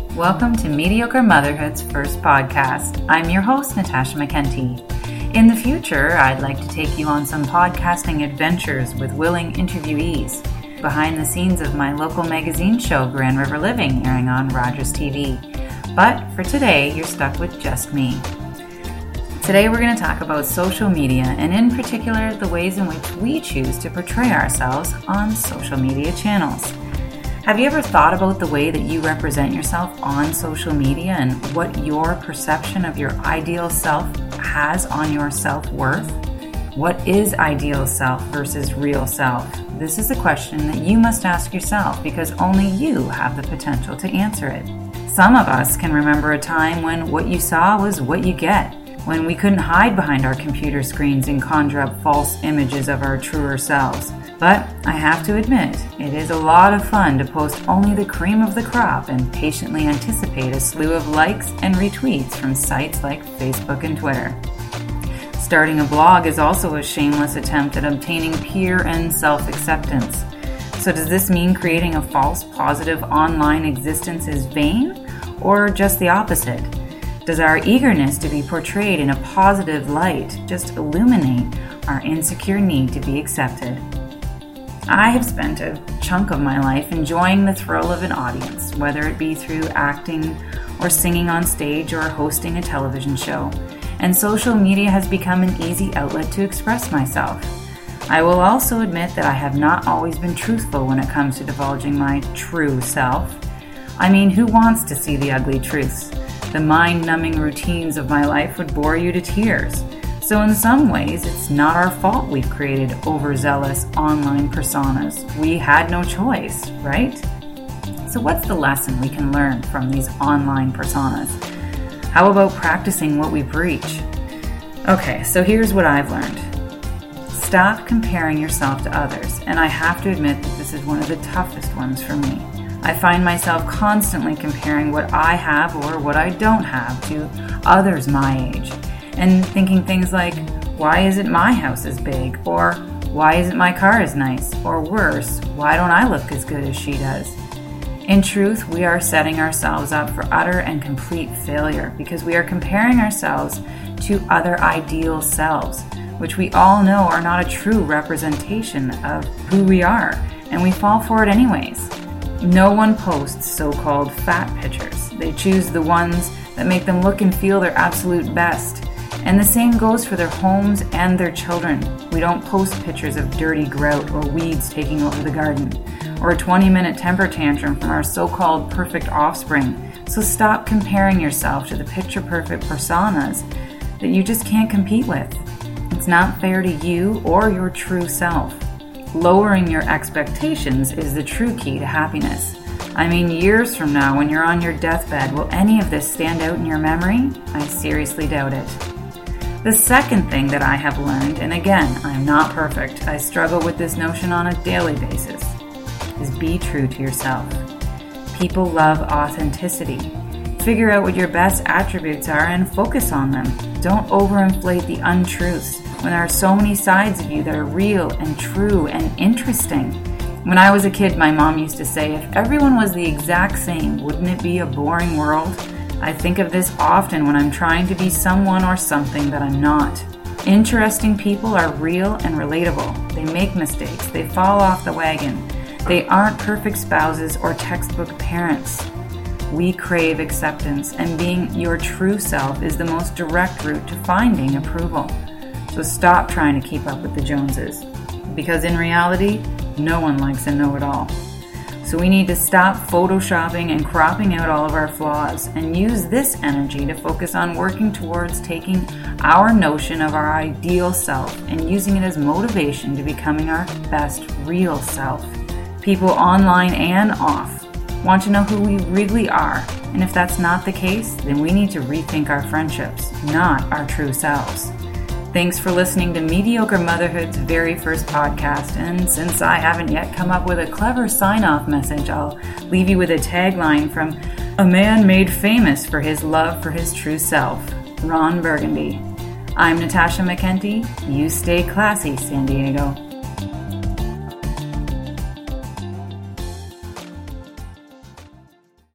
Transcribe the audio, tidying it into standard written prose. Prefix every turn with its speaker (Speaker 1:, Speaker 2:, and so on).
Speaker 1: Welcome to Mediocre Motherhood's first podcast. I'm your host, Natasha McKenty. In the future, I'd like to take you on some podcasting adventures with willing interviewees, behind the scenes of my local magazine show, Grand River Living, airing on Rogers TV. But for today, you're stuck with just me. Today we're going to talk about social media, and in particular, the ways in which we choose to portray ourselves on social media channels. Have you ever thought about the way that you represent yourself on social media and what your perception of your ideal self has on your self-worth? What is ideal self versus real self? This is a question that you must ask yourself because only you have the potential to answer it. Some of us can remember a time when what you saw was what you get, when we couldn't hide behind our computer screens and conjure up false images of our truer selves. But I have to admit, it is a lot of fun to post only the cream of the crop and patiently anticipate a slew of likes and retweets from sites like Facebook and Twitter. Starting a blog is also a shameless attempt at obtaining peer and self-acceptance. So does this mean creating a false positive online existence is vain, or just the opposite? Does our eagerness to be portrayed in a positive light just illuminate our insecure need to be accepted? I have spent a chunk of my life enjoying the thrill of an audience, whether it be through acting or singing on stage or hosting a television show, and social media has become an easy outlet to express myself. I will also admit that I have not always been truthful when it comes to divulging my true self. I mean, who wants to see the ugly truths? The mind-numbing routines of my life would bore you to tears. So in some ways, it's not our fault we've created overzealous online personas. We had no choice, right? So what's the lesson we can learn from these online personas? How about practicing what we preach? Okay, so here's what I've learned. Stop comparing yourself to others, and I have to admit that this is one of the toughest ones for me. I find myself constantly comparing what I have or what I don't have to others my age, and thinking things like, why isn't my house as big? Or why isn't my car as nice? Or worse, why don't I look as good as she does? In truth, we are setting ourselves up for utter and complete failure because we are comparing ourselves to other ideal selves, which we all know are not a true representation of who we are, and we fall for it anyways. No one posts so-called fat pictures. They choose the ones that make them look and feel their absolute best. And the same goes for their homes and their children. We don't post pictures of dirty grout or weeds taking over the garden, or a 20-minute temper tantrum from our so-called perfect offspring. So stop comparing yourself to the picture-perfect personas that you just can't compete with. It's not fair to you or your true self. Lowering your expectations is the true key to happiness. I mean, years from now, when you're on your deathbed, will any of this stand out in your memory? I seriously doubt it. The second thing that I have learned, and again, I'm not perfect, I struggle with this notion on a daily basis, is be true to yourself. People love authenticity. Figure out what your best attributes are and focus on them. Don't overinflate the untruths when there are so many sides of you that are real and true and interesting. When I was a kid, my mom used to say, if everyone was the exact same, wouldn't it be a boring world? I think of this often when I'm trying to be someone or something that I'm not. Interesting people are real and relatable. They make mistakes. They fall off the wagon. They aren't perfect spouses or textbook parents. We crave acceptance, and being your true self is the most direct route to finding approval. So stop trying to keep up with the Joneses, because in reality, no one likes a know-it-all. So we need to stop photoshopping and cropping out all of our flaws and use this energy to focus on working towards taking our notion of our ideal self and using it as motivation to becoming our best real self. People online and off want to know who we really are, and if that's not the case, then we need to rethink our friendships, not our true selves. Thanks for listening to Mediocre Motherhood's very first podcast, and since I haven't yet come up with a clever sign-off message, I'll leave you with a tagline from a man made famous for his love for his true self, Ron Burgundy. I'm Natasha McKenty. You stay classy, San Diego.